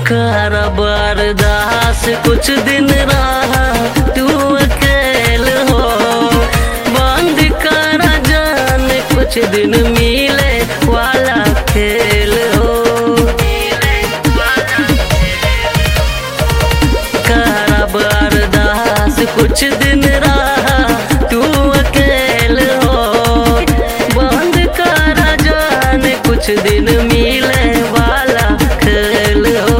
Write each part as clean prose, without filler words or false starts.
कर बर्दाश्त कुछ दिन रहा तू अकेल हो, बंद कर जान कुछ दिन मिले वाला खेल हो। कर बर्दाश्त कुछ दिन रहा तू अकेल हो, बंद कर जान कुछ दिन मिले वाला खेल हो।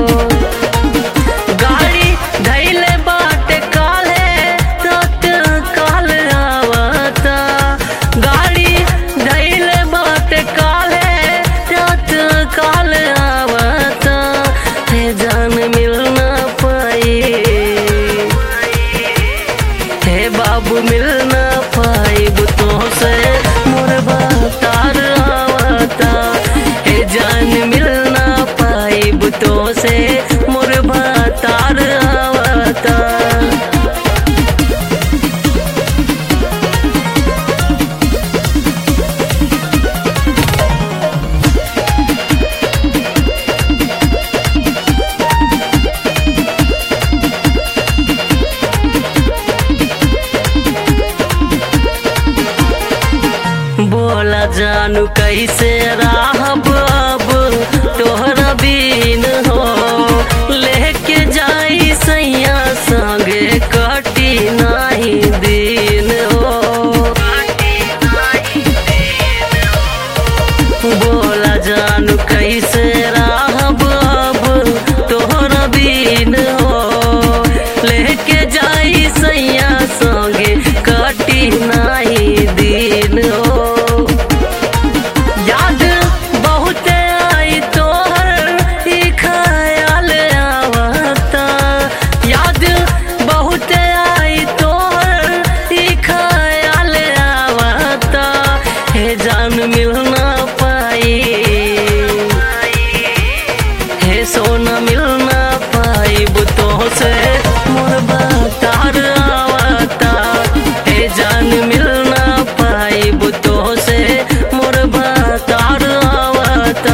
गाड़ी धैले बाटे काले रात काल आवता, गाड़ी धैले बाटे काले रात काल आवता, हे जान मिल ना पाई, हे बाबू मिल ना पाई बुतों से मोर बातार आवता, हे जान मिल ना पाई बुतों से मोर बातार आवता। बोला जानू कैसे रहब अब तोहरा बीन हो, लेके जाई सैया संगे कटी नाही दिन हो। बोला जानू कैसे रहब अब तोहरा बीन हो, लेके जाई सैया संगे कटी नाही दिन हो। याद बहुत आई तोहर ई ख्याल आवता, याद बहुत आई तोहर ई ख्याल आवता, हे जान मिल ना पाई, हे सोना मिल ना पाई बुतों से मोर बातार आवता, हे जान मिल ना पाई बुतों से मोर बातार आवता।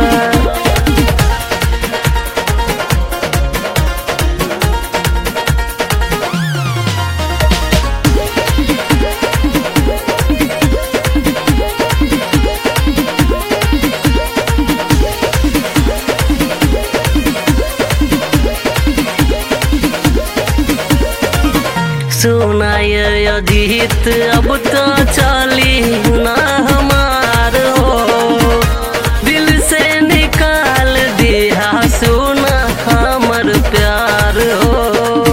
सुनाय अजीत अब तो चली ना हमार हो, दिल से निकाल दिया सुना हमर प्यार हो।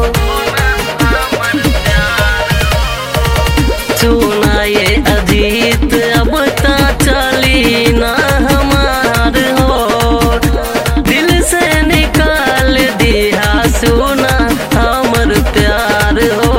सुनाय अजीत अब तो चली ना हमार हो, दिल से निकाल दिया सुना हमर प्यार हो।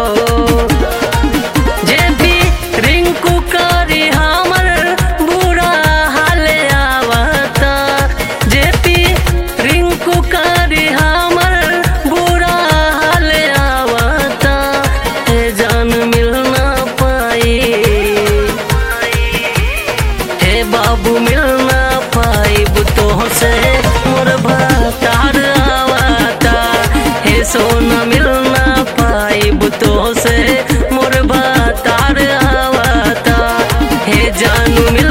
बाबू मिल ना पाई बुतों से मोर बातार आवता, हे सोना मिल ना पाई बुतों से मोर बातार आवता, हे जानू मिल